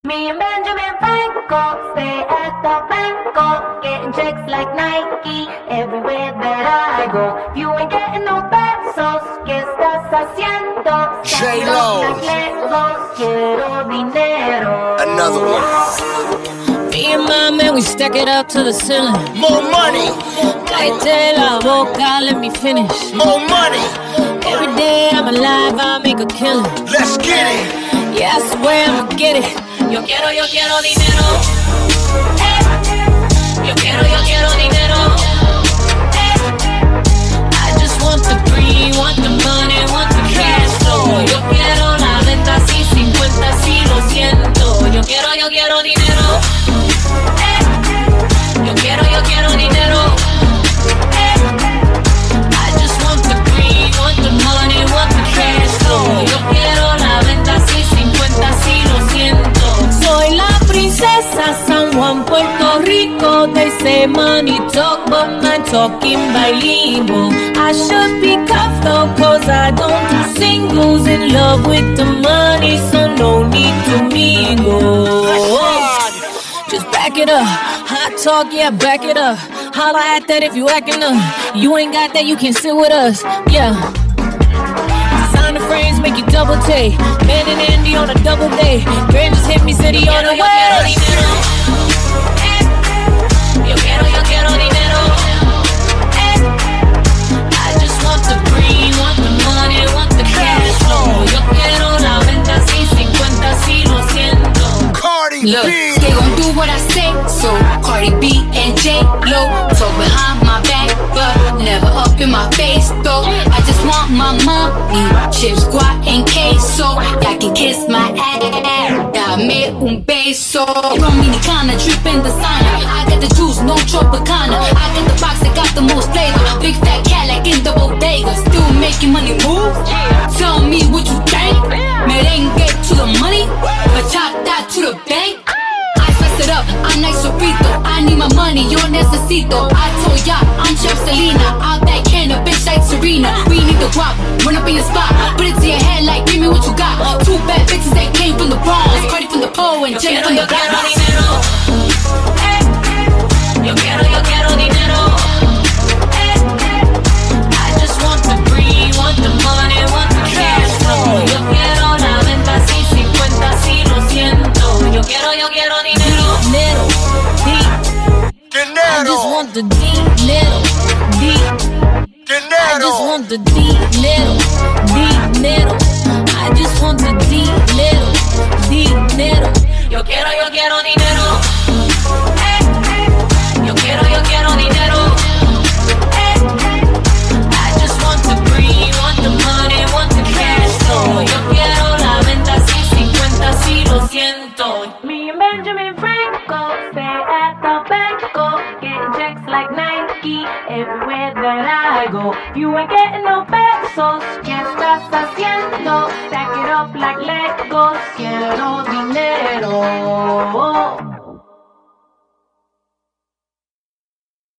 Me and Benjamin Franco stay at the banco, getting checks like Nike everywhere that I go. You ain't getting no pesos, ¿qué estás haciendo? J-Lo. Quiero dinero. Another one. Me and my man, we stack it up to the ceiling. More money. Cállate la boca, let me finish. More money. Every day I'm alive, I make a killing. Let's get it. Yeah, I swear I'ma get it. Yo quiero dinero. Yo quiero dinero. I just want the green, want the money, want the cash flow. Yo quiero la venta así, 50 así, lo siento. Yo quiero dinero. Yo quiero dinero. I just want the green, want the money, want the cash flow. Yo quiero la venta así, 50 así, lo siento. Soy la princesa San Juan, Puerto Rico. They say money talk, but my talking bilingual. I should be cuffed though, cause I don't do singles. In love with the money, so no need to mingle. Just back it up, hot talk, yeah, back it up. Holla at that if you acting up. You ain't got that, you can sit with us, yeah. Design the frames, make you double take. Man and Andy on a double day. Grand just hit me, city on the way. Yo quiero dinero. I just want the green, want the money, want the cash flow. Yo quiero la venta así, 50 así, lo siento. Cardi Look, B. they gon' do what I say, so Cardi B and J-Lo talk behind my back, but never up in my face, though. I just want my money, chips, guac, and queso. Y'all can kiss my ass, dame un beso. Dominicana, drippin' designer. I got the juice, no Tropicana. I got the box that got the most flavor. Big fat cat like in the bodega. Still making money move. Tell me what you think. Merengue to the money, bachata to the bank. I spice it up, I'm nice sofrito. I need my money, yo necesito. I told ya, I'm Chef Selena. Out that can, a bitch like Serena. We need the guap, run up in your spot. Put it to your head like, give me what you got. Two bad bitches that came from the Bronx. Cardi from the pole and Jenny from the block. Yo quiero dinero. I just want the green, want the money, want the cash flow. Yo quiero la venta así, 50 así, lo siento. Yo quiero dinero. Dinero, I just Dinero. want the dinero. I just Dinero. want the dinero. I just want the dinero. Yo quiero dinero. Yo quiero dinero. I just want the green, want the money, want the cash flow. Yo quiero la venta así, 50 así, lo siento. Me and Benjamin Franco stay at the banco, getting checks like Nike everywhere that I go. You ain't getting no pesos, ¿qué estás haciendo? Stack it up like Legos, quiero dinero.